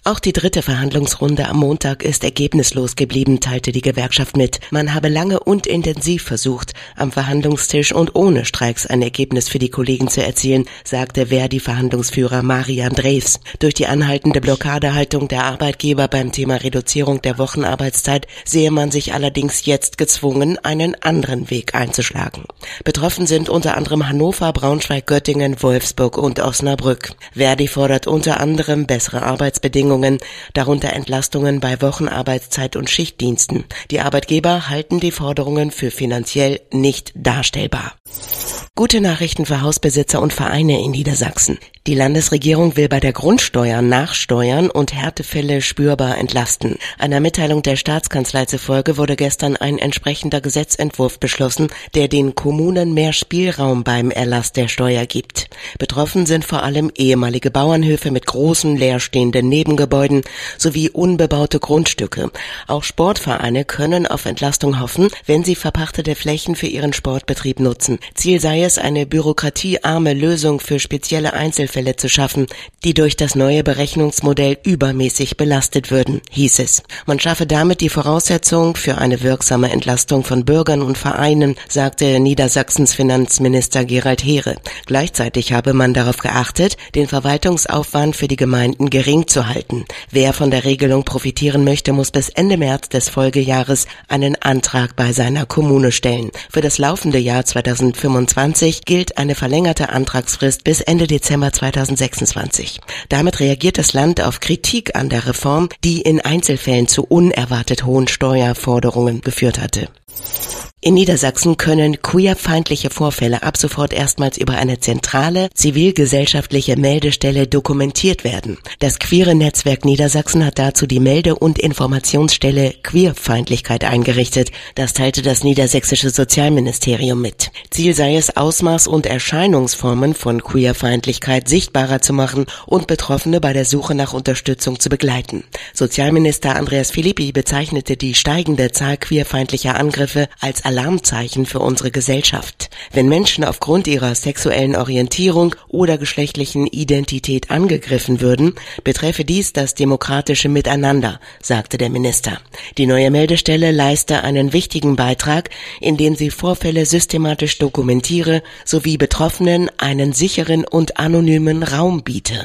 Auch die dritte Verhandlungsrunde am Montag ist ergebnislos geblieben, teilte die Gewerkschaft mit. Man habe lange und intensiv versucht, am Verhandlungstisch und ohne Streiks ein Ergebnis für die Kollegen zu erzielen, sagte Verdi-Verhandlungsführer Marian Drews. Durch die anhaltende Blockadehaltung der Arbeitgeber beim Thema Reduzierung der Wochenarbeitszeit sehe man sich allerdings jetzt gezwungen, einen anderen Weg einzuschlagen. Betroffen sind unter anderem Hannover, Braunschweig, Göttingen, Wolfsburg und Osnabrück. Verdi fordert unter anderem bessere Arbeitsbedingungen, darunter Entlastungen bei Wochenarbeitszeit und Schichtdiensten. Die Arbeitgeber halten die Forderungen für finanziell nicht darstellbar. Gute Nachrichten für Hausbesitzer und Vereine in Niedersachsen. Die Landesregierung will bei der Grundsteuer nachsteuern und Härtefälle spürbar entlasten. Einer Mitteilung der Staatskanzlei zufolge wurde gestern ein entsprechender Gesetzentwurf beschlossen, der den Kommunen mehr Spielraum beim Erlass der Steuer gibt. Betroffen sind vor allem ehemalige Bauernhöfe mit großen leerstehenden Nebengebäuden sowie unbebaute Grundstücke. Auch Sportvereine können auf Entlastung hoffen, wenn sie verpachtete Flächen für ihren Sportbetrieb nutzen. Ziel sei es, eine bürokratiearme Lösung für spezielle Einzelfälle zu schaffen, die durch das neue Berechnungsmodell übermäßig belastet würden, hieß es. Man schaffe damit die Voraussetzung für eine wirksame Entlastung von Bürgern und Vereinen, sagte Niedersachsens Finanzminister Gerald Heere. Gleichzeitig habe man darauf geachtet, den Verwaltungsaufwand für die Gemeinden gering zu halten. Wer von der Regelung profitieren möchte, muss bis Ende März des Folgejahres einen Antrag bei seiner Kommune stellen. Für das laufende Jahr 2025 gilt eine verlängerte Antragsfrist bis Ende Dezember 2026. Damit reagiert das Land auf Kritik an der Reform, die in Einzelfällen zu unerwartet hohen Steuerforderungen geführt hatte. In Niedersachsen können queerfeindliche Vorfälle ab sofort erstmals über eine zentrale zivilgesellschaftliche Meldestelle dokumentiert werden. Das Queere Netzwerk Niedersachsen hat dazu die Melde- und Informationsstelle Queerfeindlichkeit eingerichtet. Das teilte das niedersächsische Sozialministerium mit. Ziel sei es, Ausmaß und Erscheinungsformen von Queerfeindlichkeit sichtbarer zu machen und Betroffene bei der Suche nach Unterstützung zu begleiten. Sozialminister Andreas Philippi bezeichnete die steigende Zahl queerfeindlicher Angriffe als Alarmzeichen für unsere Gesellschaft. Wenn Menschen aufgrund ihrer sexuellen Orientierung oder geschlechtlichen Identität angegriffen würden, betreffe dies das demokratische Miteinander, sagte der Minister. Die neue Meldestelle leiste einen wichtigen Beitrag, indem sie Vorfälle systematisch dokumentiere sowie Betroffenen einen sicheren und anonymen Raum biete.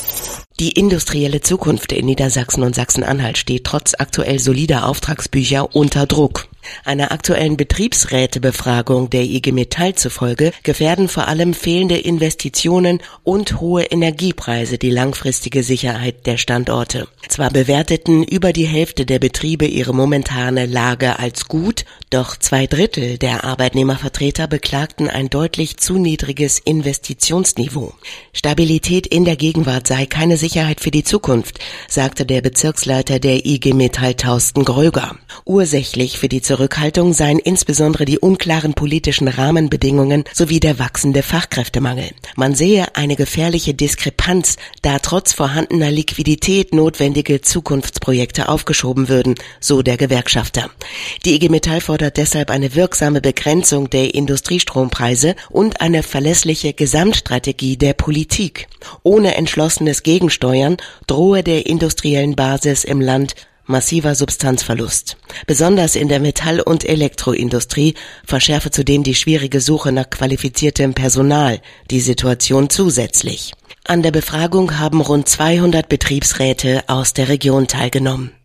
Die industrielle Zukunft in Niedersachsen und Sachsen-Anhalt steht trotz aktuell solider Auftragsbücher unter Druck. Einer aktuellen Betriebsrätebefragung der IG Metall zufolge gefährden vor allem fehlende Investitionen und hohe Energiepreise die langfristige Sicherheit der Standorte. Zwar bewerteten über die Hälfte der Betriebe ihre momentane Lage als gut, doch 2/3 der Arbeitnehmervertreter beklagten ein deutlich zu niedriges Investitionsniveau. Stabilität in der Gegenwart sei keine Sicherheit für die Zukunft, sagte der Bezirksleiter der IG Metall Thorsten Gröger. Ursächlich für die Zurückhaltung seien insbesondere die unklaren politischen Rahmenbedingungen sowie der wachsende Fachkräftemangel. Man sehe eine gefährliche Diskrepanz, da trotz vorhandener Liquidität notwendige Zukunftsprojekte aufgeschoben würden, so der Gewerkschafter. Die IG Metall fordert deshalb eine wirksame Begrenzung der Industriestrompreise und eine verlässliche Gesamtstrategie der Politik. Ohne entschlossenes Gegensteuern drohe der industriellen Basis im Land massiver Substanzverlust. Besonders in der Metall- und Elektroindustrie verschärfe zudem die schwierige Suche nach qualifiziertem Personal die Situation zusätzlich. An der Befragung haben rund 200 Betriebsräte aus der Region teilgenommen.